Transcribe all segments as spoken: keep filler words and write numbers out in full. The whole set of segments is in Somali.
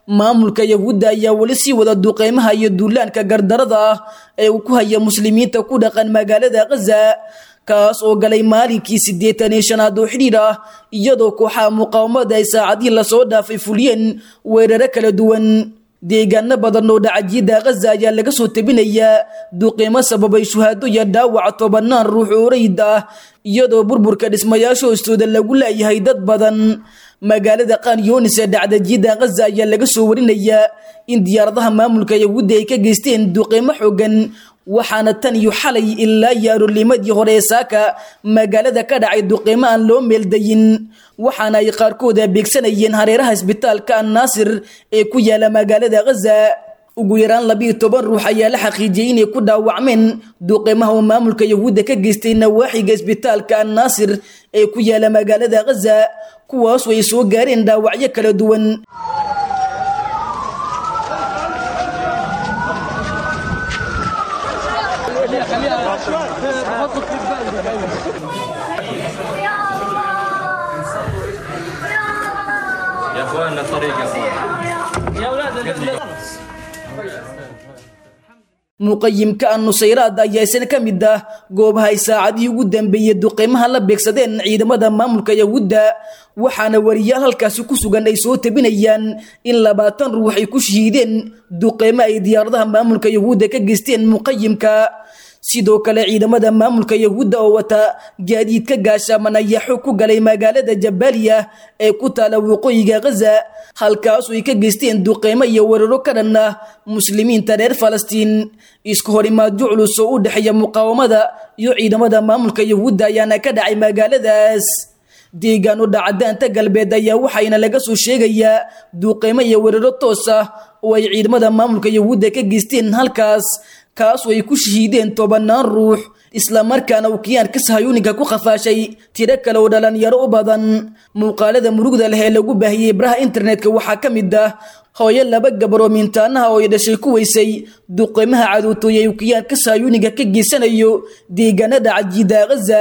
maamulka yahuudda ayaa wali sii wada duqeymaha iyo duulaanka gardarada ah ee uu ku haya muslimiinta ku dhaqan magaalada Gaza kaas oo galay maalinkii siddeetan iyo shanaad oo xidhiidh ah iyadoo kooxaha muqaawamada ay saacadii la soo dhaafay fuliyeen weeraro kala duwan deegaano badan oo dhacajida Gaza ayaa laga soo tabinayaa duqeymo sababay shuhaado iyo dhaawac tobanaan ruux oo rayid ah iyadoo burburka dhismayaasha hoostooda lagu leeyahay dad badan magaalada Khan Younis ee dhacdajida Gaza ayaa laga soo warinayaa in diyaaradaha maamulka yahuudda ay ka geysteen duqeymo xooggan waxaana tan iyo xalay ilaa yaarolimadii hore saaka magaalada ka dhacay duqeymo aan loo meeldayin waxaana ay qaarkood beegsanayeen hareeraha isbitaalka An-Nasir ee ku yaala magaalada Gaza ugu yaraan laba iyo toban ruux ayaa la xaqiijiyay inay ku dhaawacmeen duqeymaha oo maamulka yahuudda ka geystay nawaaxiga isbitaalka An-Nasir ee ku yaala magaalada Gaza kuwaas oo ay soo gaareen dhaawacyo kala duwan يا اخواننا الطريق يا اخوان يا اولاد muqayyimka An-Nusayraad ayaa isna kamid ah goobaha ay saacadii ugu dambeeyay duqeymaha la beegsadeen ciidamada maamulka yahuudda waxaana wariyaal halkaas ku sugan ay soo tabinayaan in labaatan ruux ay ku shahiideen duqeymo ay diyaaradaha maamulka yahuudda ka geysteen muqayyimka sidoo kale ciidamada maamulka yahuudda oo wata gaadiidka gaashaman ayaa xog ku galay magaalada Jabaaliya ee ku taala waqooyiga Gaza halkaas oo ay ka geysteen duqeymo iyo weeraro ka dhan ah muslimiinta reer Falastiin isku horimaad culus oo u dhaxeeya muqaawamada iyo ciidamada maamulka yahuudda ayaana ka dhacay magaaladaas deegaano dhacdaanta galbeed ayaa waxayna laga soo sheegayaa duqeymo iyo weeraro toos ah oo ay ciidamada maamulka yahuudda ka geysteen halkaas kaas oo ay ku shahiideen tobanaan ruux isla markaana uu kiyaanka Sahayuuniga ku qafaashay tiro kale oo dhalinyaro u badan muuqaalada murugda leh ee lagu baahiyay baraha internetka waxaa ka mid ah hooyo laba gabar oo mintaanaha oo ay dhashay ku weysay duqeymaha cadowtooyay uu kiyaanka Sahayuuniga ka geysanayo deegaanada cajida Gaza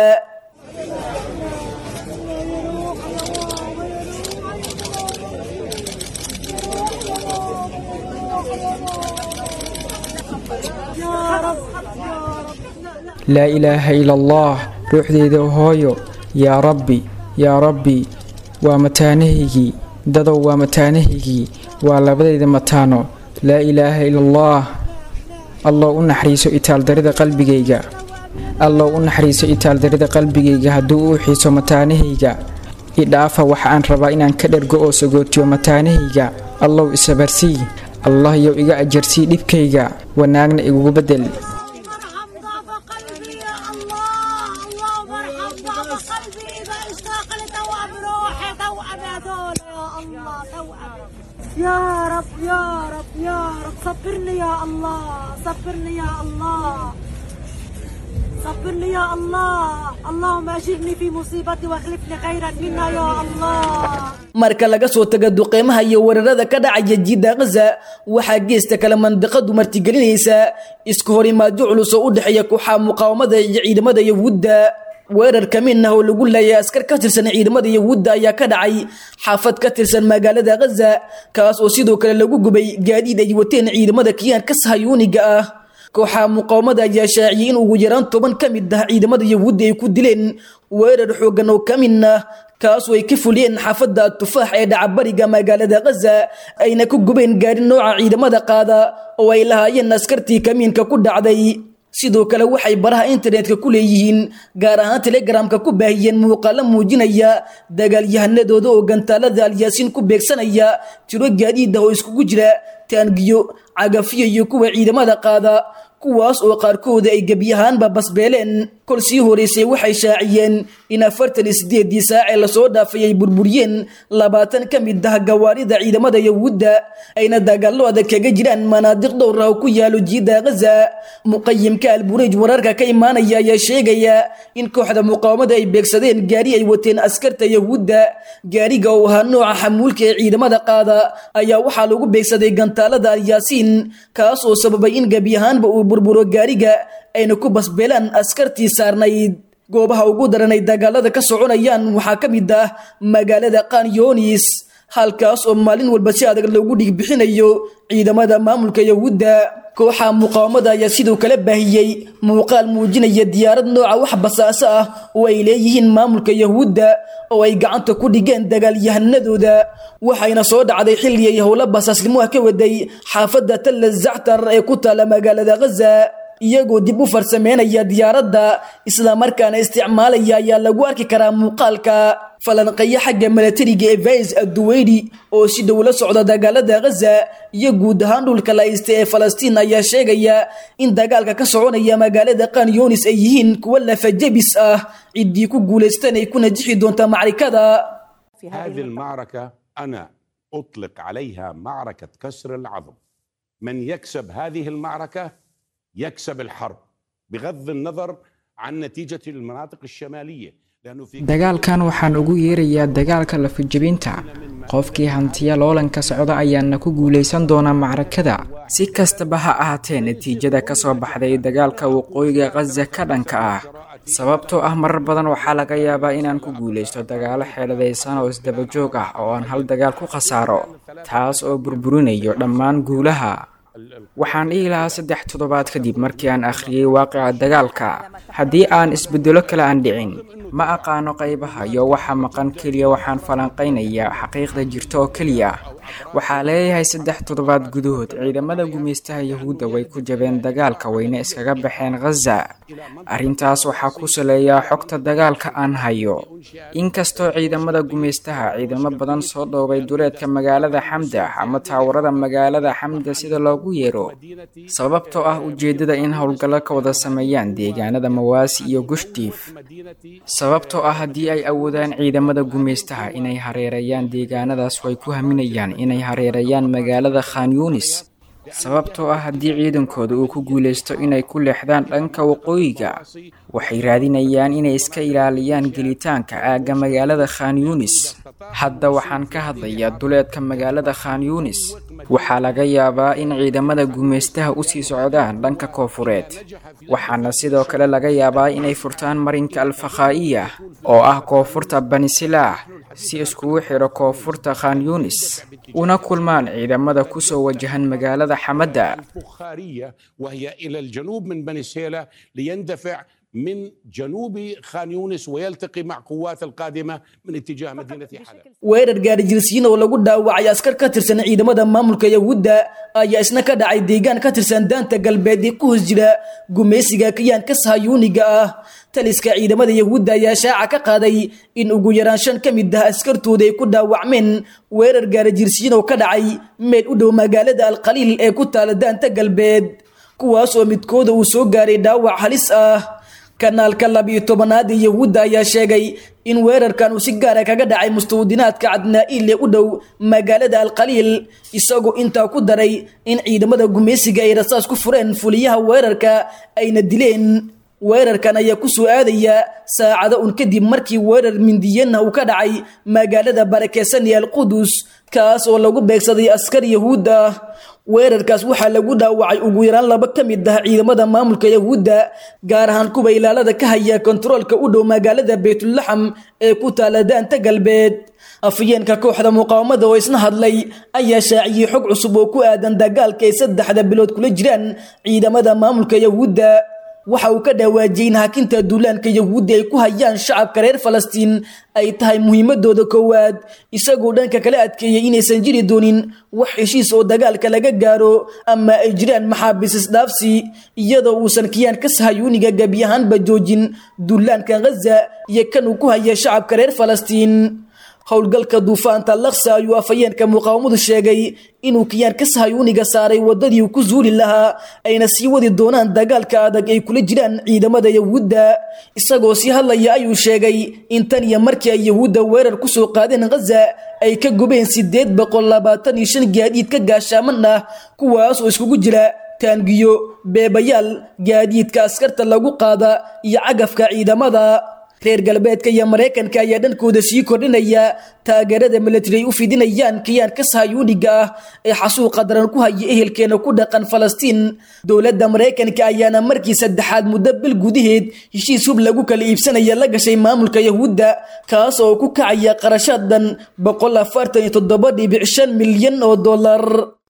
لا إله إلا الله روح ذي ذو هويو يا ربي يا ربي ومتانهي ددو ومتانهي وعلى بدي متانو لا إله إلا الله الله أنحريس إتال درد قلبي جيجا الله أنحريس إتال درد قلبي جيجا هدو حيس متانهي إضافة وحان ربائنا كدر قوس قوتيو متانهي الله إسبرسي الله يو إيجا أجرسي لبكيجا وناغن إيجو بدل يا رب يا رب يا رب صبرني يا الله صبرني يا الله صبرني يا الله اللهم اجرني في مصيبتي واخلفني خيرا منها يا الله marka laga soo tago duqeymaha iyo weerarada ka dhacaya jidda Gaza waxa geesta kala mandaqadu martigelinaysa isku horimaad culus oo u dhaxeeya kooxaha muqaawamada iyo ciidamada yahuudda weerar kaminna oo lagu leeyahay askar ka tirsan ciidamada yahuudda ayaa ka dhacay xaafad ka tirsan magaalada Gaza kaas oo sidoo kale lagu gubay gaadiid ay wateen ciidamada kiyaanka Sahayuuniga ah kooxaha muqaawamada ayaa shaaciyay in ugu yaraan toban ka mid ah ciidamada yahuudda ay ku dileen weerar xooggan oo kaminna kaas oo ay ka fuliyeen xaafadda Tufaax ee dhacbariga magaalada Gaza ayna ku gubeen gaari nooca ciidamada qaada oo ay lahaayeen askartii kaminka ku dhacday sidoo kale waxay baraha internetka ku leeyihiin gaar ahaan Telegramka ku baahiyeen muuqaal muujinaya dagaalyahanadooda oo gantaalada Al-Yaasiin ku beegsanaya tiro gaadiid ah oo isku jira taangiyo cagafiyo iyo kuwa ciidamada qaada kuwaas oo qaarkood ay gabiyahaanba basbeeleen kol sii horeysay waxay shaaciyeen in afartan iyo sideed saac la soo dhaafay ay burburiyeen labaatan ka mid ah gawaarida ciidamada yahuudda ayna dagaallo adag kaga jiraan manaadiq dhowr ah ku yaalo jidda Gaza muqayyimka Al-Burayj wararka ka imaanaya ayaa sheegaya in kooxda muqaawamada ay beegsadeen gaari ay wateen askarta yahuudda gaariga oo ahaa nooca xamuulka ee ciidamada qaada ayaa waxaa lagu beegsaday gantaalada Al-Yaasiin kaas oo sababay in gabiyahaanba uu burburo gaariga ayna ku basbeelaan askartii saarnayd goobaha ugu daran ay dagaalada ka soconayaan waxaa ka mid ah magaalada Khan Younis halkaas oo maalin walba si adag loogu dhigbixinayo ciidamada maamulka yahuudda. kooxa muqaawamada ayaa sidoo kale baahiyey muuqaal muujinaya diyaarad nooca wax basaaso ah oo ay leeyihiin maamulka yahuudda oo ay gacanta ku dhigeen dagaalyahanadooda, waxayna soo dhacday xilli ay howlo basaasnimo ah ka waday xaafadda Talla Zactar ee ku taala magaalada Gaza, iyagoo dib u farsameynaya diyaaradda isla markaana isticmaalaya ayaa lagu arki karaa muuqaalka falanqeeya xagga milatariga ee Faiz Ad-Duwaydi oo si dhow la socda dagaalada Gaza iyo guud ahaan dhulka la haystay ee Falastiin ayaa sheegaya in dagaalka ka soconaya magaalada Khan Yunis ay yihiin kuwa lafajabis ah, ciddii ku guuleystaan ay ku najixi doonta macrikada. هذه المعركة أنا أطلق عليها معركة كسر العظم. من يكسب هذه المعركة يكسب الحرب بغض النظر عن نتيجة المناطق الشمالية. dagaalkan waxaan ugu yeerayaa dagaalka lafajabinta. qofkii hantiya loolanka socda ayaana ku guuleysan doona macrakada. si kastaba ha ahaatee, natiijada ka soo baxday dagaalka waqooyiga Gaza ka dhanka ah sababtoo ah marar badan waxaa laga yaabaa inaan ku guuleysto dagaalo xeeladaysan oo isdaba joog ah oo aan hal dagaal ku khasaaro, taas oo burburinayo dhammaan guulaha. waxaan dhihi lahaa saddex toddobaad kadib markii aan akhriyey waaqica dagaalka, haddii aan isbedelo kale aan dhicin, ma aqaano qaybaha iyo waxa maqan keliya, waxaan falanqaynayaa xaqiiqda jirta oo keliya. waxaa leeyahay saddex toddobaad gudahood ciidamada gumeystaha yahuudda way ku jabeen dagaalka wayna iskaga baxeen Gaza. arrintaas waxaa ku saleeyaa xogta dagaalka aan hayo. inkastoo ciidamada gumeystaha ciidamo badan soo dhoobay duleedka magaalada Xamda ama taawarada magaalada Xamda sida loogu yeero, sababtoo ah ujeedada in howlgallo ka wada sameeyaan deegaanada Mawaasi iyo Gushtiif. sababtoo ah haddii ay awoodaan ciidamada gumeystaha inay hareerayaan deegaanadaas way ku haminayaan inay hareerayaan magaalada Khan Yunis. sababtoo ah haddii ciidankooda uu ku guuleysto inay ku leexdaan dhanka waqooyiga, waxay raadinayaan inay iska ilaaliyaan gelitaanka aagga magaalada Khan Yunis. hadda waxaan ka hadlayaa duleedka magaalada Khan Yunis. waxaa laga yaabaa in ciidamada gumeystaha u sii socdaan dhanka koonfureed, waxaana sidoo kale laga yaabaa inay furtaan marinka Al-Fakhaiya oo ah koonfurta Bani Silaah si iskugu xiro koonfurta Khan Yunis una kulmaan ciidamada ku soo wajahan magaalada Xamada. وهي إلى الجنوب من بني سيلة ليندفع من جنوب خان يونس ويلتقي مع قوات القادمة من اتجاه مدينة حلب. weerar gaari jirsiin oo lagu dhaawacay askar ka tirsan ciidamada maamulka yahuudda ayaa isna ka dhacay deegaan ka tirsan daanta galbeed ee ku hoos jira gumeysiga kiyaanka Sahayuuniga ah. taliska ciidamada yahuudda ayaa shaaca ka qaaday in ugu yaraan shan ka mid ah askartooda ay ku dhaawacmeen weerar gaari jirsiin oo ka dhacay meel u dhow magaalada Al-Qaliil ee ku taala daanta galbeed, kuwaas oo midkooda uu soo gaaray dhaawac halis ah. kanaalka labiyo tobanaad ee yahuudda ayaa sheegay in weerarkan uu si gaar ah kaga dhacay mustawdinaadka Cadnaa'iil ee u dhow magaalada Al-Qaliil, isagoo intaa ku daray in ciidamada gumeysiga ay rasaas ku fureen fuliyaha weerarka ayna dileen. weerarkan ayaa ku soo aadaya saacado un kadib markii weerar mindiyana uu ka dhacay magaalada barakeysan ee Al-Qudus, kaas oo lagu beegsaday askar yahuud ah. weerarkaas waxaa lagu dhaawacay ugu yaraan laba ka mid ah ciidamada maamulka yahuudda, gaar ahaan kuwa ilaalada ka haya kontaroolka u dhow magaalada Baytulaxam ee ku taala daanta galbeed. afyeenka kooxda muqaawamada oo isna hadlay ayaa shaaciyay xog cusub oo ku aadan dagaalka ay saddexda bilood kula jiraan ciidamada maamulka yahuudda. waxa uu ka dhawaajiyay in hakinta duulaanka yahuudda ay ku hayaan shacabka reer Falastiin ay tahay muhiimadooda koowaad, isagoo dhanka kale adkeeyay inaysan jiri doonin wax heshiis oo dagaalka laga gaaro ama ay jiraan maxaabiis isdhaafsi, iyadoo uusan kiyaanka Sahayuuniga gabi ahaanba joojin duulaanka Gaza iyo kan uu ku haya shacabka reer Falastiin. howlgalka duufaanta Al-Aqsa ayuu afayeenka muqaawamadu sheegay inuu kiyaanka Sahayuuniga saaray wadadii uu ku zuuli lahaa, ayna sii wadi doonaan dagaalka adag ay kula jiraan ciidamada yahuudda. isagoo sii hadlaya ayuu sheegay in tan iyo markii ay yahuudda weerar ku soo qaadeen Gaza ay ka gubeen sideed boqol labaatan iyo shan gaadiid ka gaashaaman ah, kuwaas oo iskugu jira taangiyo, beebayaal, gaadiidka askarta lagu qaada iyo cagafka ciidamada. reer galbeedka iyo Mareykanka ayaa dhankooda sii kordhinaya taageerada military u fidinayaan kiyaanka Sahayuuniga ah ee xasuuqa daran ku haya ehelkeena ku dhaqan Falastiin. Dowladda Mareykanka ayaana markii saddexaad muddo bil gudaheed heshiis hub lagu kala iibsanaya la gashay maamulka Yahuudda kaas oo ku kacaya qarashadan boqol afartan iyo toddoba dhibic shan milyan oo dollar.